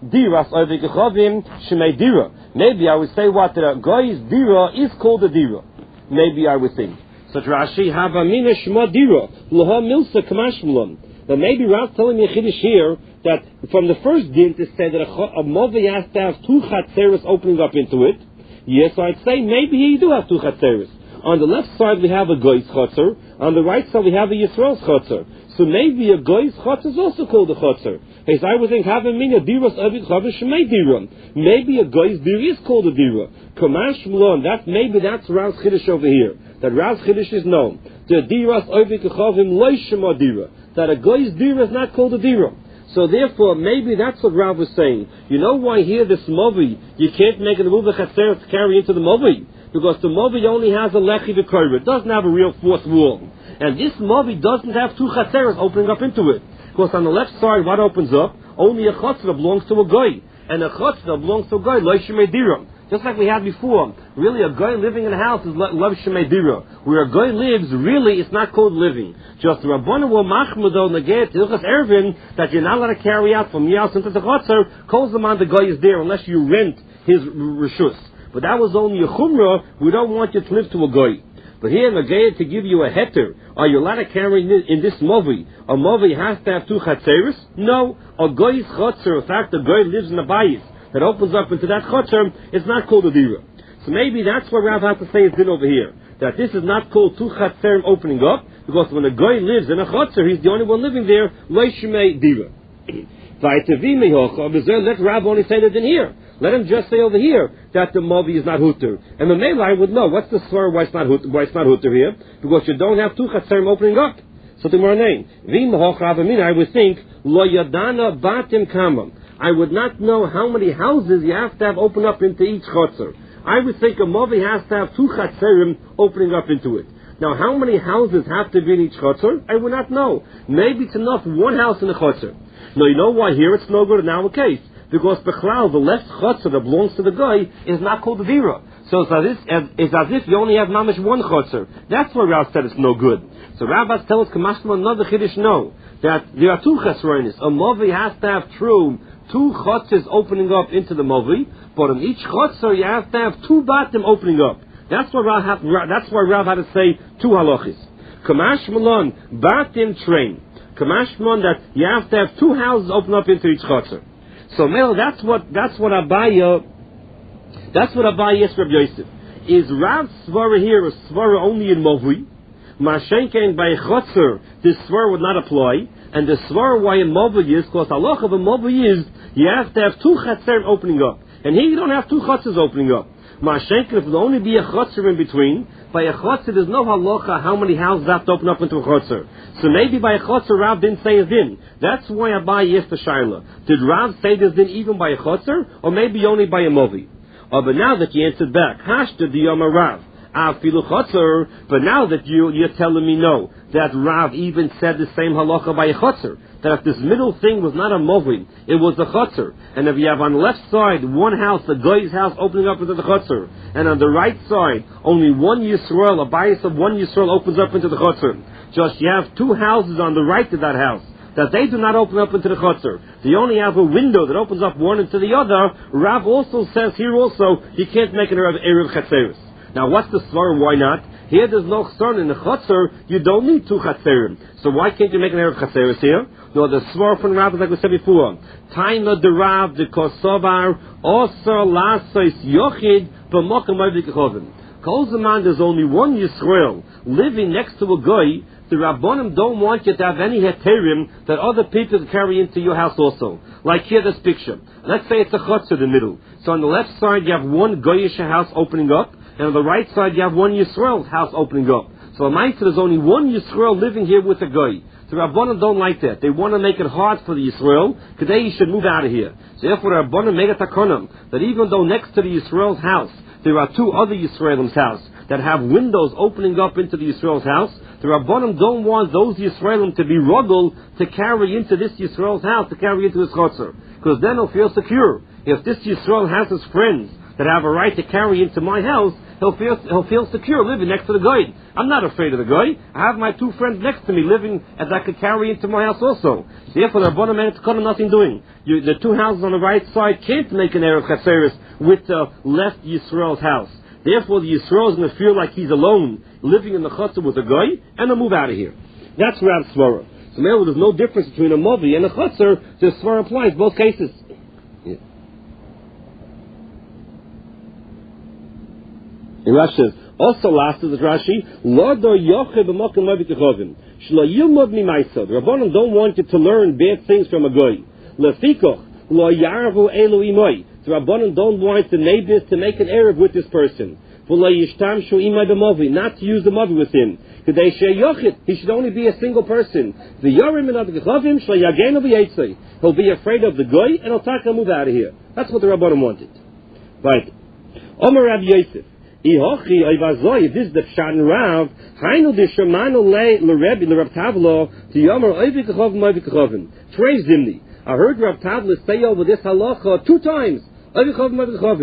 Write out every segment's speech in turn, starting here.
diras oivik echavim shemei dira. Maybe I would say what that a guy's dira is called a dira. Maybe I would think. Such Rashi havamina shma dira laha milsa kamashmulam. But maybe Rav telling me a chiddush here that from the first din to say that a movi has to have two chatzeres opening up into it. Yes, I'd say maybe you do have two chatzeres. On the left side we have a goy's chotzer. On the right side we have a Yisrael's chotzer. So maybe a goy's chotzer is also called a chotzer. As I was saying, havamina diras oivik echavim shemei dira. Maybe a goy's dira is called a dira. Kamash Mulon. That's Rav's chiddush over here. That Rav's chiddush is known. The diras oivik echavim loy shema dira. That a goy's dira is not called a dira. So therefore, maybe that's what Rav was saying. You know why here this movi, you can't make a move chatzer to carry into the movi? Because the movi only has a lechi v'koyre. It doesn't have a real fourth wall. And this movi doesn't have two chatzeres opening up into it. Because on the left side, what opens up? Only a chatzah belongs to a goy. And a chatzah belongs to a goy, lo shemei dira. Just like we had before, really a guy living in a house is love shemei dira. Where a guy lives, really it's not called living. Just the Rabbanu were machmudo neged hilchas ervin that you're not allowed to carry out from your house into the chotzer. Calls them on the guy is there unless you rent his reshus. But that was only a chumrah. We don't want you to live to a guy. But here in the Gaya to give you a heter, are you allowed to carry in this movi? A movi has to have two chatzeres? No. A guy's chotzer, in fact, the guy lives in a bayis that opens up into that chotzer, it's not called a dira. So maybe that's what Rav has to say is din over here. That this is not called two chatzerim opening up, because when a guy lives in a chotzer, he's the only one living there, lo shemei dira. Let Rav only say that in here. Let him just say over here that the movi is not huter. And the male I would know what's the swear why it's not huter here, because you don't have two chatzerim opening up. So the more name. I would think lo yadana batim kamam. I would not know how many houses you have to have open up into each chotzer. I would think a movi has to have two chatzerim opening up into it. Now, how many houses have to be in each chotzer? I would not know. Maybe it's enough one house in the chotzer. Now, you know why here it's no good in our case? Because Bechlal, the left chotzer that belongs to the guy, is not called a dira. So it's as if you only have mamish one chotzer. That's why Rav said it's no good. So Rabbis tell us, Kamashma, another chiddush, no. That there are two chesronis. A movi has to have two chotzers opening up into the movi, but in each chotzer you have to have two batim opening up. That's why Rav had to say two halachis. Kamash Malon, batim train. Kamash Malon, that you have to have two houses open up into each chotzer. So Mel, that's what Abaya yes Rabbi Yosef. Is Rav svara here a svara only in movi? Mashenken by chotzer, this svara would not apply. And the svara why in movi is, because halacha of a movi is, you have to have two chatzerim opening up. And here you don't have two chotzers opening up. Mashenken, if it will only be a chotzer in between, by a chotzer there's no halacha how many houses have to open up into a chotzer. So maybe by a chotzer Rav didn't say a din. That's why Abai yes the shaila. Did Rav say this din even by a chotzer, or maybe only by a movi? Oh, but now that you answered back, hashta diyama Rav. But now that you're telling me no, that Rav even said the same halacha by a chotzer, that if this middle thing was not a movi, it was a chotzer, and if you have on the left side one house, the guy's house opening up into the chotzer, and on the right side only one Yisrael, a bias of one Yisrael opens up into the chotzer, just you have two houses on the right of that house, that they do not open up into the chotzer. They only have a window that opens up one into the other. Rav also says here also, you can't make an Erev Chatzeris. Now, what's the svar? Why not? Here there's no chsar in the chotzer. You don't need two chatzerim. So why can't you make an erev chatzeris here? No, the svar from Rav is like we said before. Taima de Rav de kosovar osar lasois yochid b'mokem oivik echovim. Kol zaman there's only one Yisrael living next to a goy. The Rabbonim don't want you to have any heterim that other people carry into your house also. Like here, this picture. Let's say it's a chotzer in the middle. So on the left side you have one goyish house opening up. And on the right side, you have one Yisrael house opening up. So in my there's only one Yisrael living here with a guy. The Rabbanim don't like that. They want to make it hard for the Yisrael. Today he should move out of here. So therefore, the Rabbanim make a takonim that even though next to the Yisrael's house, there are two other Yisraelim's house that have windows opening up into the Yisrael's house, the Rabbanim don't want those Yisraelim to be ruggled to carry into this Yisrael's house, to carry into his chotzer. Because then he'll feel secure. If this Yisrael has his friends that have a right to carry into my house, he'll feel secure living next to the guy. I'm not afraid of the guy. I have my two friends next to me living as I could carry into my house also. Therefore, the Rabbanan made it nothing doing. The two houses on the right side can't make an Erev Chatzeres with the left Yisrael's house. Therefore, the Yisrael is going to feel like he's alone, living in the chutzah with a guy, and he'll move out of here. That's Rav Svara. So now there's no difference between a Movi and a chutzah. The Svara applies both cases. Yeah. And Rashi says, also last is Rashi, Lodo Yocheh b'mokim Movi Kechovim. Shlo yilmod mimaisa. The Rabbanan don't want you to learn bad things from a guy. Lefikoch, lo yarvu elu imoi. The Rabbanan don't want the neighbors to make an Erev with this person. Not to use the Movi with him. He should only be a single person. He'll be afraid of the guy and he'll take and move out of here. That's what the Rabbanan wanted. Right. Omer Rav Yosef. If this is the Pshat and Rav, Hainu de Shemanu leRebbe leRav Tavlo to Yomer Oivi Kechovim Oivi Kechovim. Trei Zimni. I heard Rav Tavlo say over this halacha 2 times. I didn't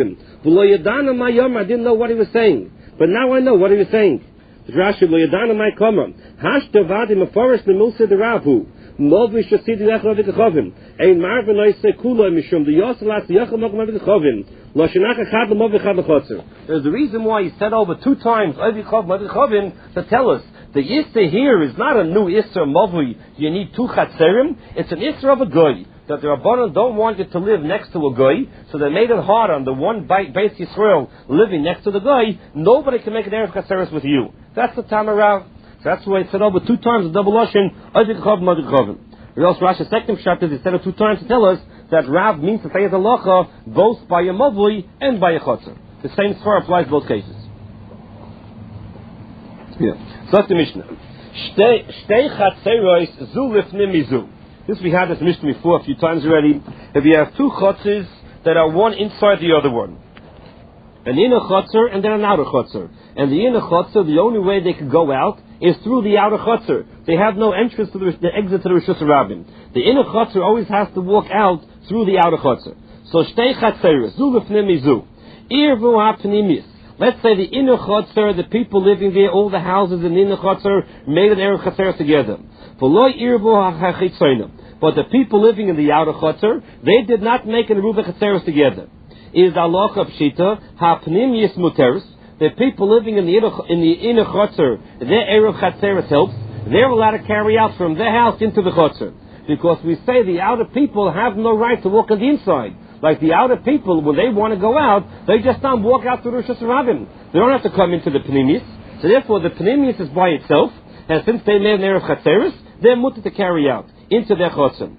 know what he was saying, but now I know what he was saying. Rashi lo yadana my kama hash tavad im forest the milsa the ravu movi shasi the echov the chovim ein marven no se kula mishum the yosalas the echov mokma the chovim lo shenach echad movi echad chotzer. There's the reason why he said over 2 times ovi chov movi chovim to tell us the Isser here is not a new Isser movi. You need 2 chatzerim. It's an Isser of a goy. That the Rabbanan don't want you to live next to a guy, so they made it hard on the one Beis Yisrael living next to the guy. Nobody can make an Erev Chatzeres with you. That's the time around. So that's why it said over 2 times the double Lashon, Oizik Chav Modik Chavim. Else Rashi's second pshat is he said it 2 times to tell us that Rav means to say as a locha both by a Mavli and by a Chotzer. The same svar applies both cases. Yeah. So that's the Mishnah. Shtei Chatzeros zu lifnim mizu. This we had this Mishnah before a few times already. If you have 2 chutzes that are one inside the other one, an inner chutzer and then an outer chutzer, and the inner chutzer, the only way they can go out is through the outer chutzer. They have no entrance to the exit to the Rishus Rabbim. The inner chutzer always has to walk out through the outer chutzer. So shtei chatzeres zu lefnim mizu irvu hapnimis. Let's say the inner chutzer, the people living there, all the houses in the inner chutzer made an erev chatzeres together. But the people living in the outer chutzner, they did not make an eruv chatzeres together. Is halacha pshita hapnimius muteris? The people living in the inner chutzner, their eruv chatzeres helps. They're allowed to carry out from their house into the chutzner, because we say the outer people have no right to walk on the inside. Like the outer people, when they want to go out, they just don't walk out to the Rishus Rabbim. They don't have to come into the pnimius. So therefore, the pnimius is by itself, and since they made an eruv chatzeres, they're mutter to carry out into their chotzer.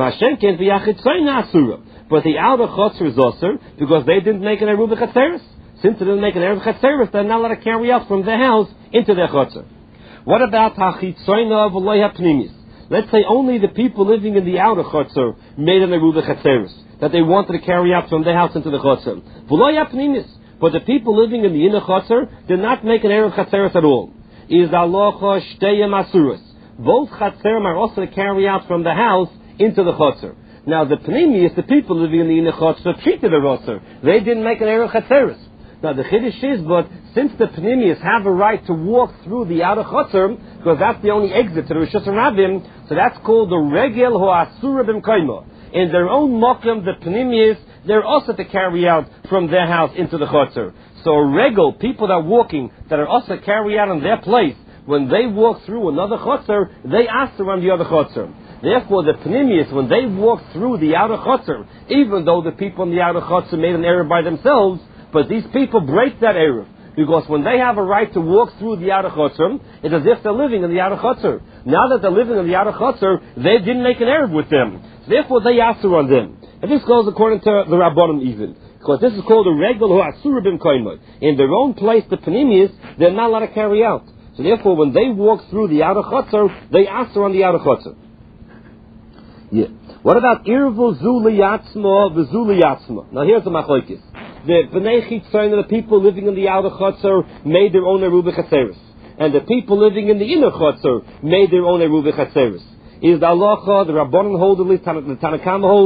But the outer chotzer is also because they didn't make an eruv chatzeres. Since they didn't make an eruv chatzeres, they're not allowed to carry out from their house into their chotzer. What about hachitzoyna v'loy hapnimis? Let's say only the people living in the outer chotzer made an eruv chatzeres that they wanted to carry out from their house into the chotzer. V'loy hapnimis. But the people living in the inner chotzer did not make an eruv chatzeres at all. Is alocha shteyem asuras. Both chatzerim are also to carry out from the house into the chotzer. Now the pnimius, the people living in the inner chotzer, treated a rotzer. They didn't make an erev chatzeres. Now the chiddush is, but since the pnimius have a right to walk through the outer chotzer, because that's the only exit to the Rishus Rabbim, so that's called the regel ho'asura b'mkoimo. In their own mokum, the pnimius, they're also to carry out from their house into the chotzer. So a regel, people that are walking, that are also carry out in their place, when they walk through another chotzer, they ask to run the other chotzer. Therefore, the pnimius, when they walk through the outer chotzer, even though the people in the outer chotzer made an eruv by themselves, but these people break that eruv. Because when they have a right to walk through the outer chotzer, it's as if they're living in the outer chotzer. Now that they're living in the outer chotzer, they didn't make an eruv with them. Therefore, they ask to run them. And this goes according to the Rabbanim even. Because this is called a regel hu asura b'mkoimo. In their own place, the pnimius, they're not allowed to carry out. So therefore, when they walk through the outer chotzer, they ask on the outer chotzer. Yeah. What about irvu zu liyatzma v'zu liyatzma? Now here's the machlokes. The bnei chitzayin, the people living in the outer chotzer, made their own eruv chatzeres, and the people living in the inner chotzer made their own eruv chatzeres. Is the halacha, the Rabbanan hold, at least the Tanakama holds,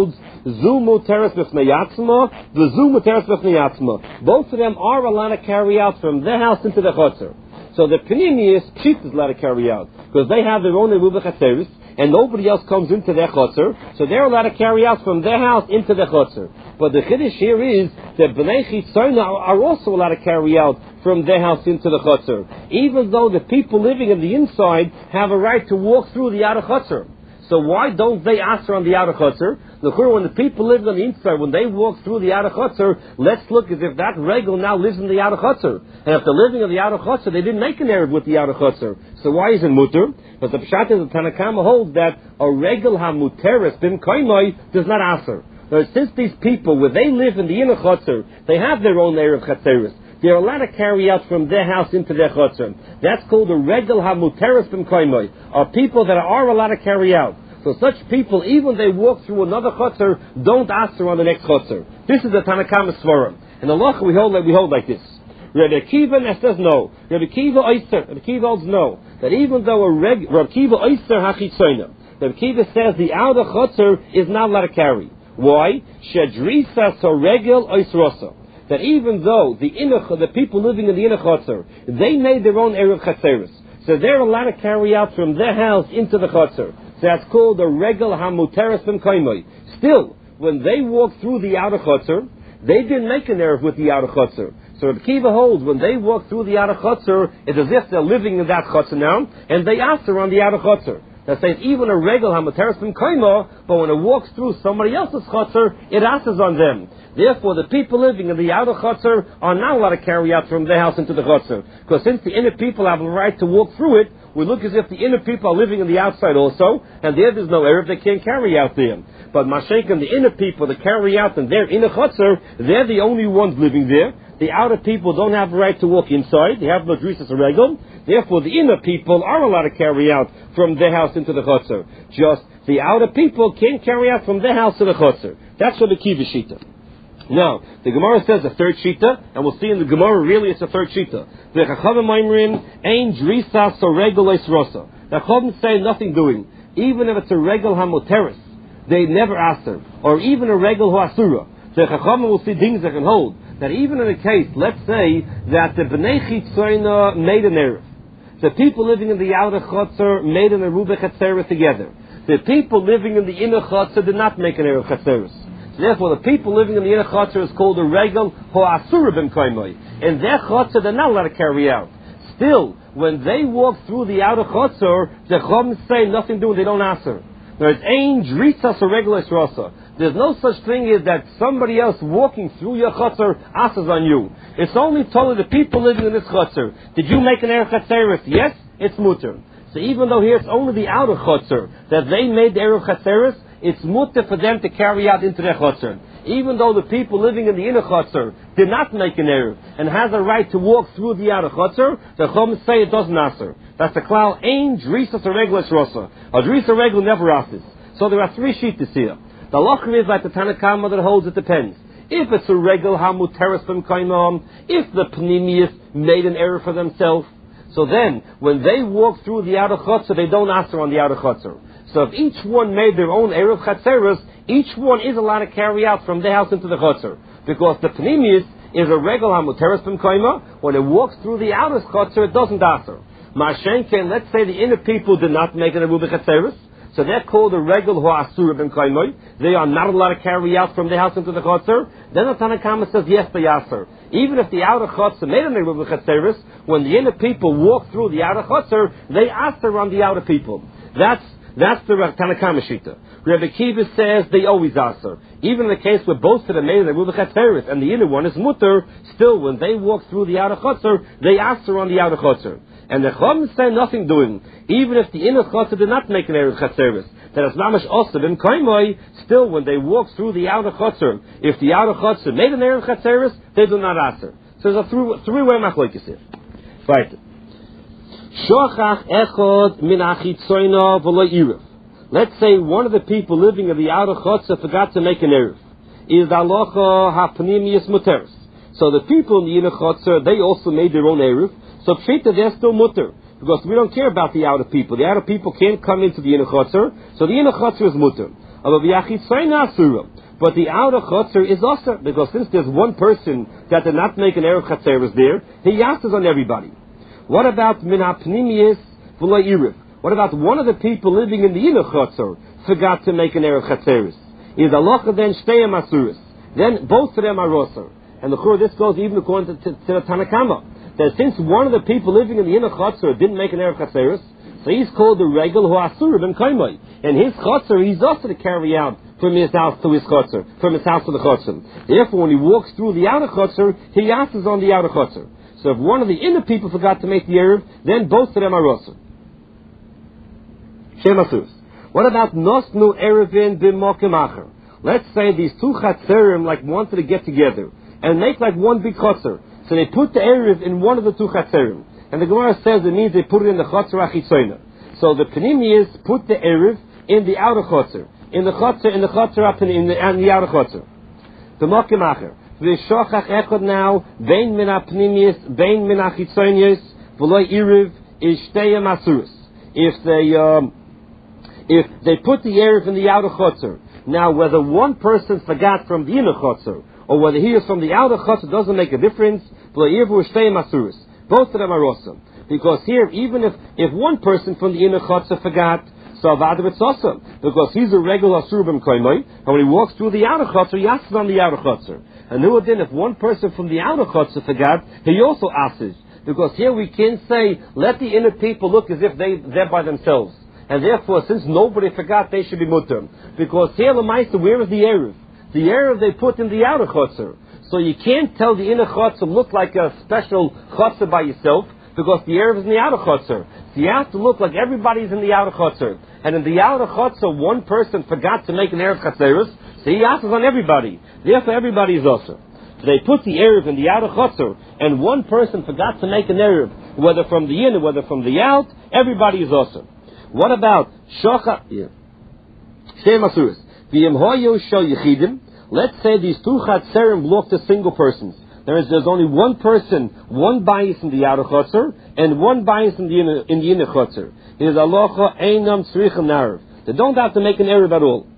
Zu muteres b'fnei yatzma, v'zu muteres b'fnei yatzma. Both of them are allowed to carry out from their house into the chotzer. So the Pnimius, Pshit is allowed to carry out, because they have their own Eruv Chatzeris, and nobody else comes into their chotzer, so they're allowed to carry out from their house into the chotzer. But the Chiddush here is that Bnei Chitzona are also allowed to carry out from their house into the chotzer, even though the people living in the inside have a right to walk through the outer chotzer. So why don't they ask on the outer chotzer? When the people live on the inside, when they walk through the outer chotzer, let's look as if that regel now lives in the outer chotzer. And if they're living in the outer chotzer, they didn't make an Erev with the outer chotzer. So why isn't mutter? But the pshat is the Tanakama holds that a regel ha-muteres bin koimoi does not answer. Since these people, where they live in the inner chotzer, they have their own Erev chatzeris. They're allowed to carry out from their house into their chotzer. That's called a regel ha-muteres bin koimoi, are people that are allowed to carry out. So such people, even they walk through another chotzer, don't answer on the next chotzer. This is the Tanakama Svarim. And the Lach we hold like this. Rabbi Akiva says no. Rabbi Akiva holds no. That even though Rabbi Akiva oyster hachitzoyna, Rabbi Akiva says the outer chotzer is not allowed to carry. Why? Shedrisa soregel oisrosa. That even though the people living in the inner chotzer, they made their own Erev Chatzeris, so they're allowed to carry out from their house into the chotzer. So that's called a regel ha-muteres ben koimoi. Still, when they walk through the outer chotzer, they didn't make an Erev with the outer chotzer. So Rabbi Akiva holds when they walk through the outer chotzer, it's as if they're living in that chotzer now, and they answer on the outer chotzer. That says even a regel ha-muteres ben koimoi, but when it walks through somebody else's chotzer, it answers on them. Therefore, the people living in the outer chotzer are not allowed to carry out from their house into the chotzer. Because since the inner people have a right to walk through it, we look as if the inner people are living in the outside also, and there's no Erev, they can't carry out there. But Mashayk and the inner people that carry out in their inner chotzer, they're the only ones living there. The outer people don't have a right to walk inside. They have no drisas or regel. Therefore, the inner people are allowed to carry out from their house into the chotzer. Just the outer people can't carry out from their house to the chotzer. That's what the Kiva Shita. Now, the Gemara says a third shita, and we'll see in the Gemara really it's a third shita. The Chachavim Maimrin ein drisa so regel rosa. The Chachavim say nothing doing, even if it's a regel hamoteris, they never ask her, or even a regel hoasura. The Chachavim will see things that can hold that even in a case, let's say that the Bnei Chitzona made an Erev, the people living in the outer chotzer made an Eruv Chatzeris together. The people living in the inner chotzer did not make an Erev Chatzeris. Therefore, the people living in the inner chotzer is called a regel ho'asura ben koimoi. In their chotzer, they're not allowed to carry out. Still, when they walk through the outer chotzer, the chum say nothing doing, they don't answer. There's ein drisa so regel rosa. There's no such thing as that somebody else walking through your chotzer asks on you. It's only told the people living in this chotzer. Did you make an Erev Chatzeris? Yes, it's mutter. So even though here it's only the outer chotzer that they made the Erev Chatzeris, it's mutter for them to carry out into their chotzer. Even though the people living in the inner chotzer did not make an Erev and has a right to walk through the outer chotzer, the chum say it doesn't answer. That's the klal ein drisa so regel rosa. A drisa regel never asks. So there are three shittas here. The lachim is like the Tanakama that holds it depends. If it's a regel hamuteres ben koimom, if the pnimius made an error for themselves, so then when they walk through the outer chotzer, they don't answer on the outer chotzer. So if each one made their own erev chatzeros, each one is allowed to carry out from their house into the chotzer, because the pnimius is a regel hamuteres ben koimom. When it walks through the outer chotzer, it doesn't answer. Mashenken, let's say the inner people did not make an eruv chatzeros. So they're called a regel ho'asura ben koimoi. They are not allowed to carry out from the house into the chotzer. Then the Tanakama says yes, they answer. Even if the outer chotzer made an eruv chatzeris, when the inner people walk through the outer chotzer, they answer on the outer people. That's the Tanakama shita. Rabbi Akiva says they always answer. Even in the case where both of them made an eruv chatzeris and the inner one is mutter, still when they walk through the outer chotzer, they answer on the outer chotzer. And the Chum say nothing doing, even if the inner chotzer did not make an Erev Chatzeris. That is mamash osad and koimoi. Still, when they walk through the outer chotzer, if the outer chotzer made an Erev Chatzeris, they do not answer. So there's a three-way machlokes here. Right. Shochach echod min achitzoyna v'lo irev. Let's say one of the people living in the outer chotzer forgot to make an Erev. Is the halacha hapnimius muteris. So the people in the inner chotzer, they also made their own Erev. So pshita, they're still mutter, because we don't care about the outer people. The outer people can't come into the inner chotzer, so the inner chotzer is mutter. But the outer chutzner is also, because since there's one person that did not make an Erev Chatzeres there, he yasses on everybody. What about min hapnimiyis v'lo iriv? What about one of the people living in the inner chutzner forgot to make an Erev Chatzeres? Is halacha then shteyem asuris? Then both of them are roser. And this goes even according to the Tanakama, that since one of the people living in the inner chutzner didn't make an Erev Chatzeres, so he's called the regel who asur ben kaimai. And his chutzner he's also to carry out from his house to his chutzner, from his house to the chutzner. Therefore, when he walks through the outer chutzner, he yasses on the outer chutzner. So if one of the inner people forgot to make the Erev, then both of them are roser. Shemasus. What about nosnu erevin b'mokim acher? Let's say these two chatzerim wanted to get together and make one big chutzner. So they put the Erev in one of the two chatzerim. And the Gemara says it means they put it in the chutzner achitzona. So the Pnimiyos put the Erev in the outer chutzner. In the chutzner in the outer chutzner. The mokim acher. V'shochach echad now, bein min hapnimiyos, bein min hachitzonios, v'lo Erev, is shteyem asuros. If they put the Erev in the outer chutzner, now whether one person forgot from the inner chutzner, or whether he is from the outer chutzner, doesn't make a difference. V'lo Erev is shteyem asuros. Both of them are awesome. Because here, even if one person from the inner chutzner forgot, so Avadav it's awesome. Because he's a regular asur b'm koimoi, and when he walks through the outer chutzner, he asks on the outer chutzner. And then if one person from the outer chutzner forgot, he also asks. Because here we can say, let the inner people look as if they're by themselves. And therefore, since nobody forgot, they should be mutter. Because here, Lamaisa, where is the Erev? The Erev they put in the outer chutzner. So you can't tell the inner chutzner look like a special chutzner by yourself, because the Erev is in the outer chutzner. So you have to look like everybody's in the outer chutzner. And in the outer chutzner, one person forgot to make an Erev Chatzeres, so he asks on everybody. Therefore, everybody is also. So they put the Erev in the outer chutzner, and one person forgot to make an Erev, whether from the inner, whether from the out, everybody is also. What about Shocha? Shem Asuris. V'yem hoyo shel yechidim. Let's say these two chatzerim belong to single persons. There's only one person, one bias in the outer chutzner, and one bias in the inner chutzner. It is halacha einam tzricha narav. They don't have to make an Erev at all.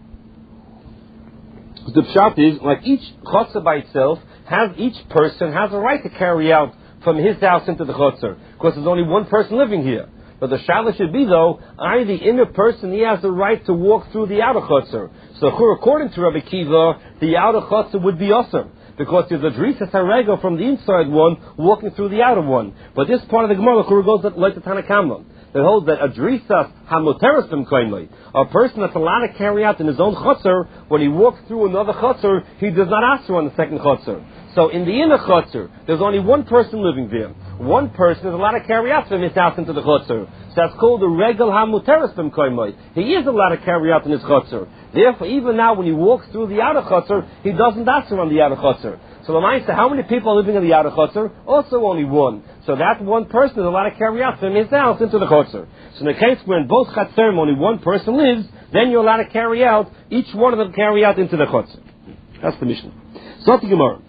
The pshat is, like each chutzner by itself, each person has a right to carry out from his house into the chutzner, because there's only one person living here. But the shaila should be, though, the inner person, he has the right to walk through the outer chutzner. So according to Rabbi Kiva, the outer chutzner would be awesome, because there's a drisas harego from the inside one walking through the outer one. But this part of the Gemara goes like the Tanakama. That holds that a drisas hamoteres b'mkoimai, a person that's allowed to carry out in his own chutzner, when he walks through another chutzner, he does not ask on the second chutzner. So in the inner chutzner, there's only one person living there. One person is allowed to carry out from his house into the chutzner. So that's called the regel hamuteres b'mkoimai. He is allowed to carry out in his chutzner. Therefore, even now when he walks through the outer chutzner, he doesn't ask on the outer chutzner. So the Lamaisa, how many people are living in the outer chutzner? Also only one. So that one person is allowed to carry out from his house into the chutzner. So in the case when both chatzerim only one person lives, then you're allowed to carry out, each one of them carry out into the chutzner. That's the mission. So the Gemara.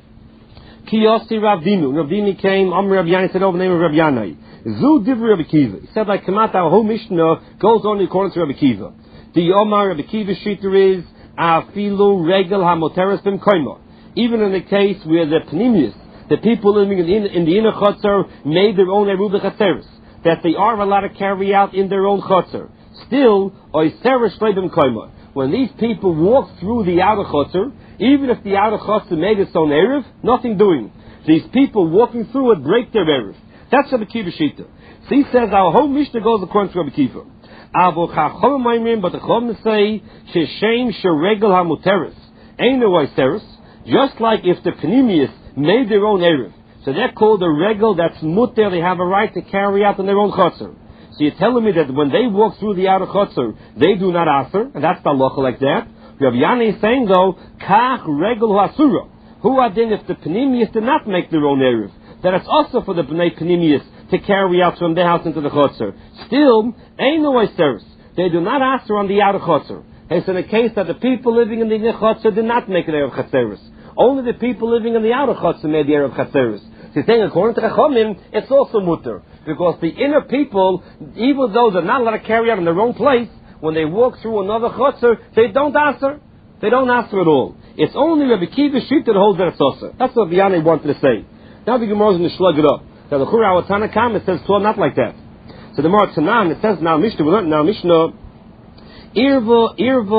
Kiyosi Rav Dinu. Rav Dinu came, Rabbi Yanai said over the name of Rabbi Yanai. Zu Divri Rabbi Kiva. He said like Kamat, our whole Mishnah goes only according to Rabbi Kiva. The Omar Rabbi Kiva Shita is Afilu Regel HaMoteres Bim Koima. Even in the case where the Pnimius, the people living in the inner chutzner, made their own Eruv Chatzeres, that they are allowed to carry out in their own chutzner. Still, Oiseres Bim Koima. When these people walk through the outer chutzner, even if the outer chutzner made its own Erev, nothing doing. These people walking through it break their Erev. That's Rabbi Kiva Shita. So he says our whole Mishnah goes according to Rabbi Kiva. But the Chacham say, Sheshem Sheregel HaMuteres, Ein Oiseres, just like if the Pnimius made their own Erev. So they're called a regel that's muter, they have a right to carry out in their own chutzner. So you're telling me that when they walk through the outer chutzner, they do not aser, and that's the halacha like that. Rabbi Yanai is saying though, Kach regel hasura. Who are then if the Pnimius did not make their own Erev? That it's also for the Bnei Pnimius to carry out from their house into the chutzner. Still, ain't no Oiseres. They do not aser on the outer chutzner. It's in a case that the people living in the inner chutzner did not make an Erev Chatzeres. Only the people living in the outer chutzner made the Erev Chatzeres. So he's saying, according to Chachamim, it's also mutter. Because the inner people, even though they're not allowed to carry out in their own place, when they walk through another chutzner, they don't aser. They don't ask at all. It's only Rabbi Kiva Shita that holds that it's also. That's what Biyanai wanted to say. Now the Gemara is going to slug it up. Now the Chura our Tanakam, it says not like that. So the Gemara Tanan, it says now Mishnah, we learned now Mishnah, Irva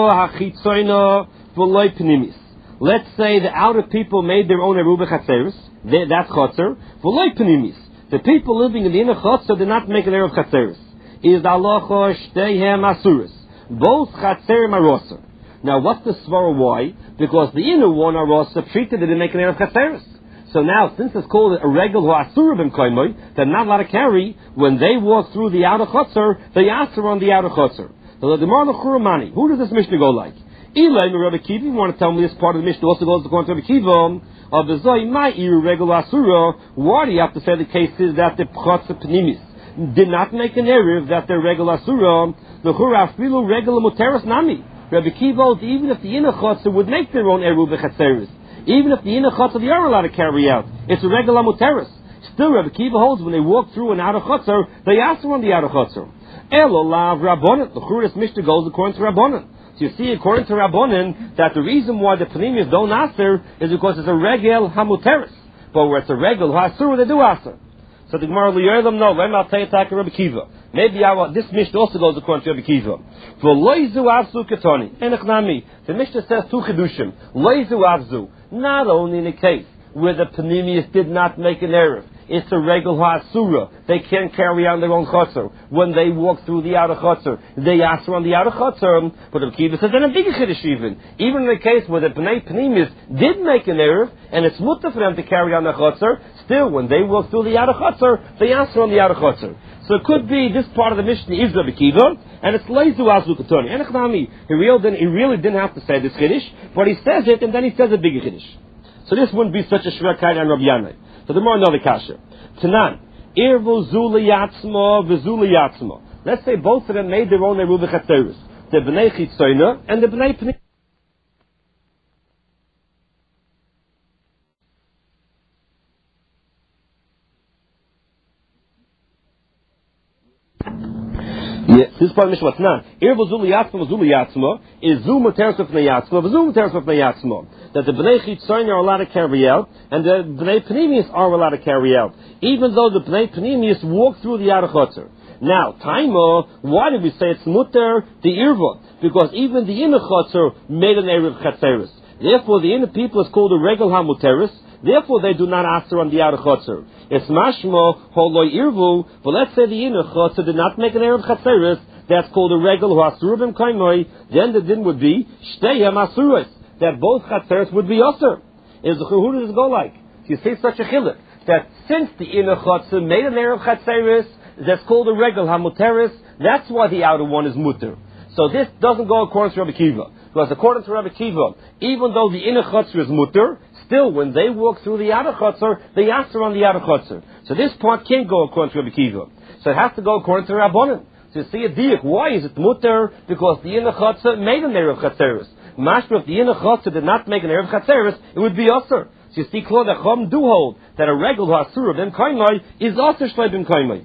hachitzoyna v'loy pnimis. Let's say the outer people made their own eruba chatzeris. That's chotzer. V'loy pnimis. The people living in the inner chotzer did not make an eruv chatzeris. Is the halacha shteihem asuris. Both chatzerim are roser. Now what's the svara why? Because the inner one are roser treated they didn't make an eruv chatzeris. So now, since it's called a regel who asura b'm koimoy, they're not allowed to carry. When they walk through the outer chotzer, they asur on the outer chotzer. So the Gemara Churumani, who does this Mishnah go like? Elay Rabbi Kiva, you want to tell me this part of the Mishnah also goes according to Rabbi Kiva, of the Zoy, my regular Asura, why do you have to say the case is that the Pchotza Pnimis did not make an error that they're regular Asura, the Churafilu regular Muteris Nami. Rabbi Kiva, even if the inner Chotza would make their own Eru B'Chatzeris, even if the inner Chotza they are allowed to carry out, it's a regular Muteris. Still, Rabbi Kiva holds when they walk through an outer Chotzer, they ask on the outer Chotzer. Elolav Rabbanan. The Churis Mishnah goes according to Rabbanan. So you see, according to Rabbanan, that the reason why the Panimis don't aser is because it's a regel hamuteris. But where it's a regel hasur, they do aser. So the Gemara liyolam no. Let me tell you, Rabbi Kiva. Maybe this Mishnah also goes according to Rabbi Kiva. For loizu avzu ketoni enechnami. The Mishnah says two chidushim. Loizu avzu. Not only in the case where the Panimis did not make an error. It's a regel ha'asura. They can't carry on their own chotzer. When they walk through the outer chotzer, they ask on the outer chotzer. But the Kiva says, then a bigger chiddush even. Even in the case where the Bnei Pnimis did make an error, and it's mutter for them to carry on the chotzer, still, when they walk through the outer chotzer, they ask on the outer chotzer. So it could be this part of the Mishnah is Rabbi Kiva, and it's leizu azu ketoni. He really didn't have to say this chiddush, but he says it, and then he says a bigger chiddush. So this wouldn't be such a shrekai on Rabbi Yanai. So the more another kasha. Tanan, irvu zuli yatzma v'zuli yatzma. Let's say both of them made their own eruv chatzeris. The bnei chitzoyna and the bnei pnimis. Yes, this part of Mishnah Tanan. Irvu zuli yatzma is zu materis of bnei yatzma v'zu materis of bnei yatzma. That the Bnei Chitzoyna are allowed to carry out, and the Bnei Pnimius are allowed to carry out, even though the Bnei Pnimius walk through the outer chotzer. Now, Taima, why did we say it's mutter the irva? Because even the inner chotzer made an eruv chatzeris. Therefore, the inner people is called a regel hamuteris. Therefore, they do not ask on the outer chotzer. It's mashmo holoi irvu. But let's say the inner chotzer did not make an eruv chatzeris. That's called a regel huasurubim kaimoi. Then the din would be shteihem asuris. That both chatzeres would be osir. Who does it go like? You see such a chiluk that since the inner chotzer made an eruv chatzeres, that's called a regel hamuteris. That's why the outer one is mutter. So this doesn't go according to Rabbi Kiva, because according to Rabbi Kiva, even though the inner chotzer is mutter, still when they walk through the outer chotzer, they answer on the outer chotzer. So this part can't go according to Rabbi Kiva. So it has to go according to Rabbanan. So you see a diak. Why is it mutter? Because the inner chotzer made an eruv chatzeres. Mashma, if the inner chotzer did not make an eruv chatzeres, it would be osir. So you see, Klod Achom do hold that a regel ha'asura b'm kaimai is osir shlei b'm kaimai.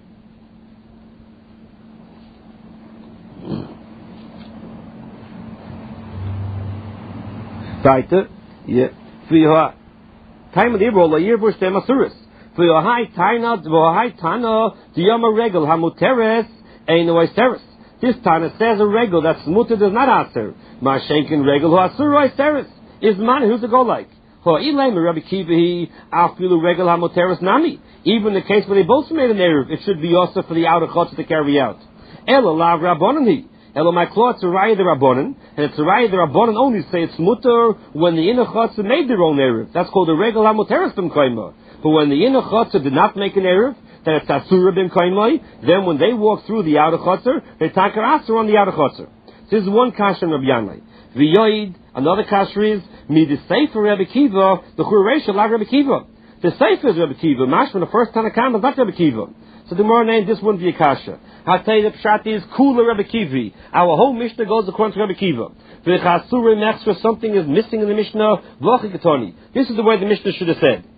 Weiter, yeah. For time of the Ibro, la yirbush te masuris. For your high tana, the yama regel hamuteres ein oiseres. This Tana says a regel that mutter does not aser. Ma shenkin regel hu asur oiseres. Is man who's to go like? Ho ilay Rabbi Kiva he afilu regel hamuteres nami. Even in the case where they both made an eruv, it should be also for the outer chotzer to carry out. Ela lav rabbanon he. Elo my klot to raya the rabbanon, and it's to raya the rabbanon only say it's mutter when the inner chotzer made their own eruv. That's called a regel hamuteres b'm kaima. But when the inner chotzer did not make an eruv, then it's asura b'm kaimai. Then when they walk through the outer chotzer, they takar asur on the outer chotzer. This is one kasha in Rabbi Yanai. V'yoid, another kasha is mi the sefer Rabbi Kiva, the chureisha like Rabbi Kiva. The sefer is Rabbi Kiva. Mashma the first Tanakam is not Rabbi Kiva. So the more name, this wouldn't be a kasha. I'll tell you the pshat is kula Rabbi Kivi. Our whole Mishnah goes according to Rabbi Kiva. V'chasurim extra something is missing in the Mishnah. V'chikatoni. This is the way the Mishnah should have said.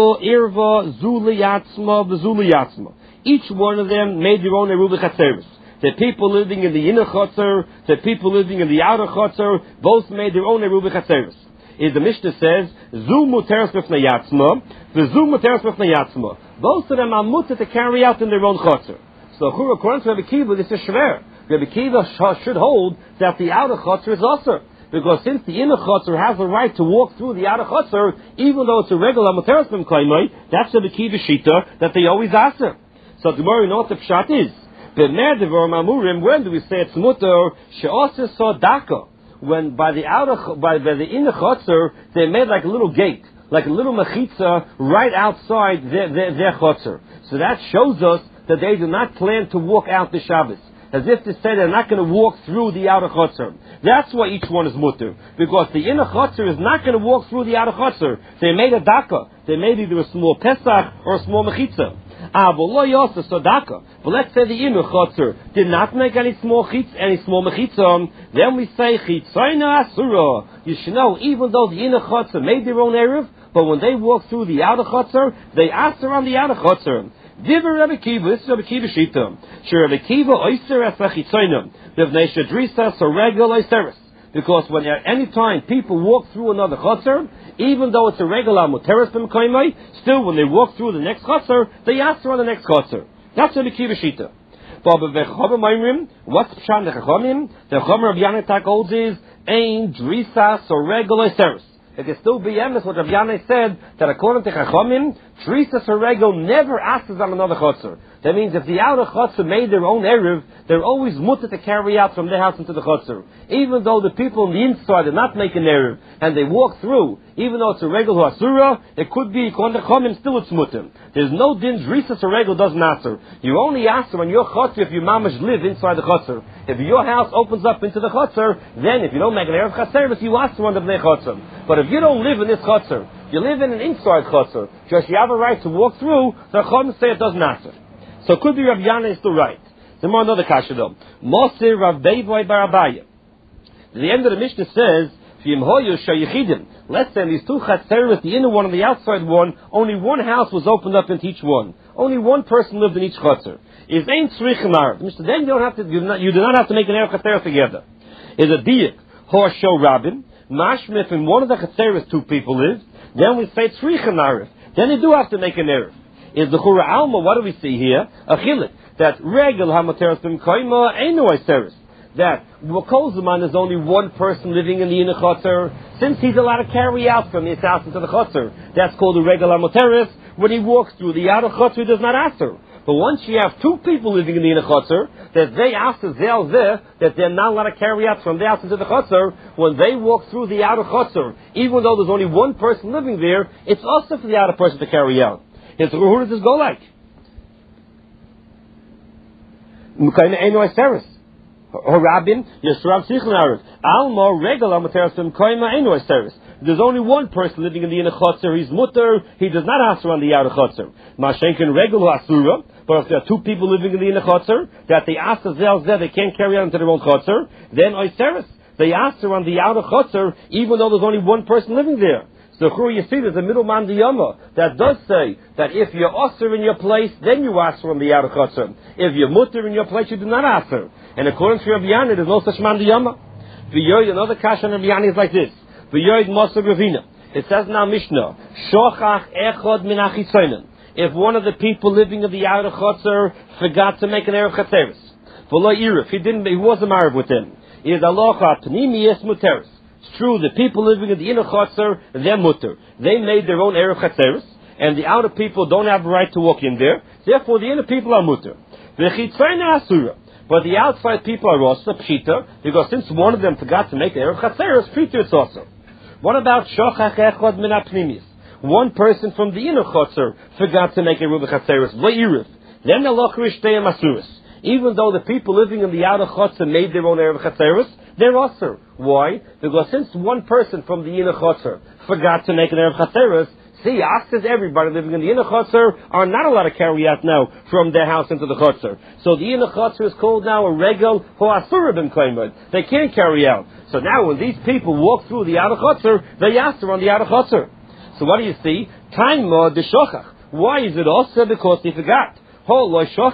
Irva, zuli yatzma, v'zuli yatzma. Each one of them made their own eruv chatzeris. The people living in the inner chotzer, the people living in the outer chotzer, both made their own eruv b'chatzeres. The Mishnah says, Zu muteres b'fnei yatzma, v'zu muteres b'fnei yatzma. Both of them are mutter to carry out in their own chotzer. So according to Rabbi Kiva, this is shver. Rabbi Kiva should hold that the outer chotzer is also. Because since the inner chotzer has the right to walk through the outer chotzer, even though it's a regular muteres b'mkoimai, that's Rabbi Kiva shita that they always answer. So the Gemara knows what the pshat is. When do we say it's mutter? She'asa sadaka. When by the inner chotzer, they made like a little gate, like a little mechitza right outside their chotzer. So that shows us that they do not plan to walk out the Shabbos. As if to say they're not going to walk through the outer chotzer. That's why each one is mutter. Because the inner chotzer is not going to walk through the outer chotzer. They made a daka. They made either a small pesach or a small mechitza. But let's say the inner chotzer did not make any small mechitza. Then we say chitzaina asura. You should know, even though the inner chotzer made their own eruv, but when they walk through the outer chotzer, they asur on the outer chotzer. Diver Rabbi Kiva, this is Rabbi Kiva shita. Sure, Rabbi Kiva oyster as chitzaina. B'vnei shadrisa sorregel oysteris. Because when at any time people walk through another chotzer, even though it's a regular muteres b'mkoimai, still when they walk through the next chotzer, they asur on the next chotzer. That's Rabbi Kiva shita. But what's pshat the chachamim? The chachamim Rabbi Yanai holds is ein drisa sorregel oysteris. It can still be emes what Rabbi Yanai said, that according to Chachamim, Trisas Regel never asks on another chotzer. That means if the outer chotzer made their own eruv, they're always mutter to carry out from their house into the chotzer. Even though the people on the inside are not making eruv, and they walk through, even though it's a regel asura, it could be, according to Chachamim, still it's mutter. There's no din Trisas Regel doesn't answer. You only answer on your chotzer if you mamash live inside the chotzer. If your house opens up into the chotzer, then if you don't make an eruv chaseris, you answer on the bnei chotzer. But if you don't live in this chotzer, you live in an inside chotzer, just you have a right to walk through, the chachamim say it doesn't answer. So it could be Rav Yanai is still right. There's more another kasha though. Mosir Rav Beivoi bar Abaye. The end of the Mishnah says, let's say these two chatzeros, the inner one and the outside one, only one house was opened up into each one. Only one person lived in each chatzer. Is ain't tzrich Mishnah, then you do not have to make an erev chatzeros together. Is a diak hor show rabbin. Mashma, if in one of the chatzeros two people live, then we say tzricha narif. Then you do have to make an erev. Is the chura alma? What do we see here? A chilik that regel hamateres b'mkoima einu iseris. That kol zaman is only one person living in the inner chotzer. Since he's allowed to carry out from his house into the chotzer, that's called a regel hamateres. When he walks through the outer chotzer, he does not answer. But once you have two people living in the inner chotzer, that they answer there, that they're not allowed to carry out from their house into the chotzer, when they walk through the outer chotzer, even though there's only one person living there, it's also for the outer person to carry out. Who does this go like? There's only one person living in the inner chotzer. He's mutter. He does not answer on the outer chotzer. Mashenkin regel asura. But if there are two people living in the inner chotzer that they ask themselves there, they can't carry out into their own chotzer, then oiseris. They answer on the outer chotzer, even though there's only one person living there. So you see, there's a middleman diyama that does say that if you're osir in your place, then you answer on the outer chotzer. If you're mutter in your place, you do not answer. And according to Rabbi Yanai, there's no such man diyama. Another kasha on Rabbi Yanai is like this. It says in our Mishnah, Shochach echod min achitzonen. If one of the people living in the outer chotzer forgot to make an erev chatzeres, he wasn't married with him. Is alocha pnimiyes muteres. It's true, the people living in the inner chotzer, they're mutter. They made their own erev chatzeres, and the outer people don't have a right to walk in there. Therefore, the inner people are mutter. V'chitzonen asura. But the outside people are also pshita, because since one of them forgot to make the erev chatzeres, pshita it's also. What about shochach echod min apnimis? One person from the inner chotzer forgot to make a eruv chatzeres, v'irif. Then the lochrish teim asuris. Even though the people living in the outer chotzer made their own erev chatzeres, they're also. Why? Because since one person from the inner chotzer forgot to make an erev chatzeres, see, asks everybody living in the inner chotzer are not allowed to carry out now from their house into the chotzer. So the inner chotzer is called now a regel for asura b'mkoimah. They can't carry out. So now when these people walk through the outer chotzer, they answer on the outer chotzer. So what do you see? Time de shochach. Why is it also? Because they forgot. Ho lo shochach.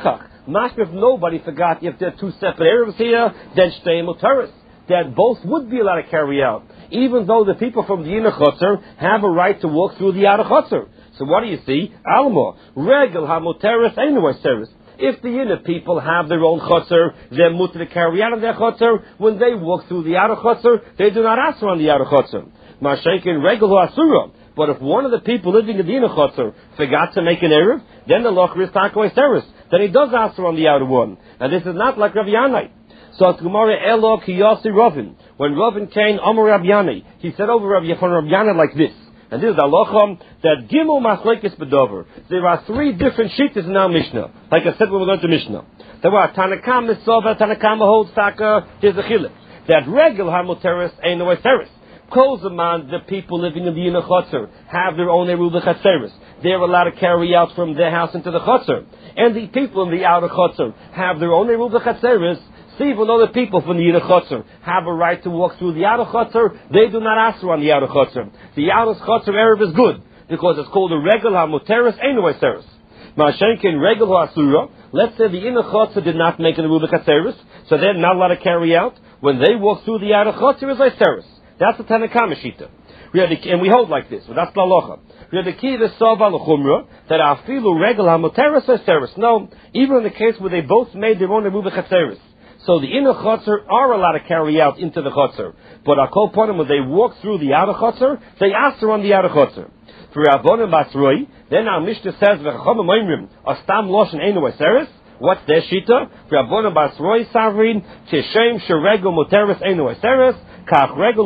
Mashma, if nobody forgot, if there are two separate Erevs here, then Shtei Muteris, that both would be allowed to carry out, even though the people from the inner Chutzer have a right to walk through the outer Chutzer. So what do you see? Alma, Regel HaMuteris Einoi Seris. If the inner people have their own Chutzer, they're mutter to carry out of their Chutzer. When they walk through the outer Chutzer, they do not ask on the outer Chutzer. Mashenkin Regel HaAsura. But if one of the people living in the inner Chutzer forgot to make an Erev, then the Loch is Takoi Seris. Then he does ask on the outer one. And this is not like Rav Yanai. So it's Gemara Elo Kiyasi Ravin. When Ravin came, Amar Rav Yanai, he said over Rav Yanai like this. And this is the halacha that Gimel Machlekes Bedover. There are three different shittas in our Mishnah. Like I said when we learned the Mishnah. There were Tanakam Misova, Tanakam holds Taka, here's the chilek. That Regel HaMuteris Einoi Seris. Kozaman, the people living in the inner Chutzer, have their own Eruv Chatzeris. They're allowed to carry out from their house into the Chutzer. And the people in the outer Chutzer have their own Eruv Chatzeris. See, even though the people from the inner Chutzer have a right to walk through the outer Chutzer, they do not ask on the outer Chutzer. The outer Chutzer Erev is good, because it's called a Regel HaMuteris Einoi Seris. Ma'ashenkin Regel HaAsura. Let's say the inner Chutzer did not make an Eruv Chatzeris, so they're not allowed to carry out. When they walk through the outer Chutzer, is like Seris. That's the Tanakama Shita. And we hold like this. But that's the halacha. We have the key to Sova l'chumra that afilu regel hamoteres seris. No, even in the case where they both made their own eruv chatzeris. So the inner chotzer are allowed to carry out into the chotzer. But akol ponim, when they walk through the outer chotzer, they aster on the outer chotzer. For Rabbanim Basroi, then our Mishnah says v'chachamim oimrim astam loshen einoi seris. What's their shita? For Rabbanim Basroi savrin tishem sheregel moteres einoi seris. There's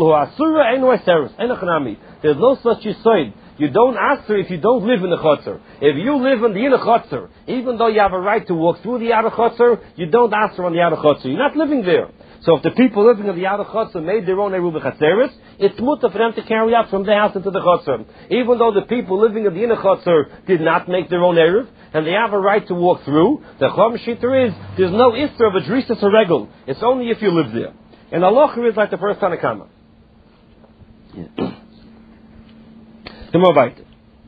no such yisoid. You don't ask her if you don't live in the chotzer. If you live in the inner chotzer, even though you have a right to walk through the outer chotzer, you don't ask her on the outer chotzer. You're not living there. So if the people living in the outer chotzer made their own eruv chatzeris, it's mutter for them to carry out from their house into the chotzer. Even though the people living in the inner chotzer did not make their own eruv, and they have a right to walk through, the chom shiter is, there's no isra of a drisas or regel. It's only if you live there. And halacha is like the first Tanakama. The Moabite.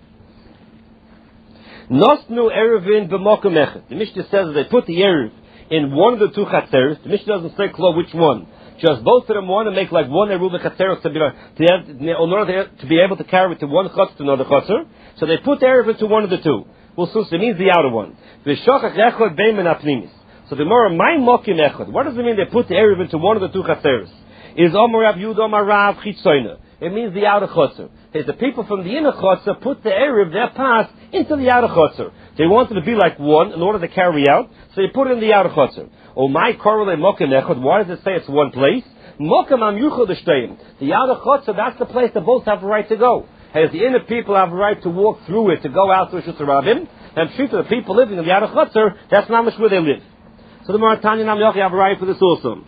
Nosnu erevin b'mokum echet. The Mishnah says that they put the erev in one of the two chatzeres. The Mishnah doesn't say close which one. Just both of them want to make like one eruv chatzeres in order to be able to carry it to one chutz to another chutzer. So they put the erev into one of the two. Well, so it means the outer one. V'shachach echad beimen apnimis. So the Gemara, my mokim echad. What does it mean they put the erev into one of the two chatzeres? Is Omar Rav Yehuda Omar Rav Chitzoyna. It means the outer chotzer. The people from the inner chotzer put the erev, their pass, into the outer chotzer. They wanted to be like one in order to carry out, so they put it in the outer chotzer. Oh my korale mokim echad. Why does it say it's one place? Mokim am yuchad shteim. The outer chotzer, that's the place that both have a right to go. As the inner people have a right to walk through it, to go out to Rishus Rabim, and the people living in the outer chotzer, that's not much where they live. So the Moratanya Nam Yochi have a right for this also.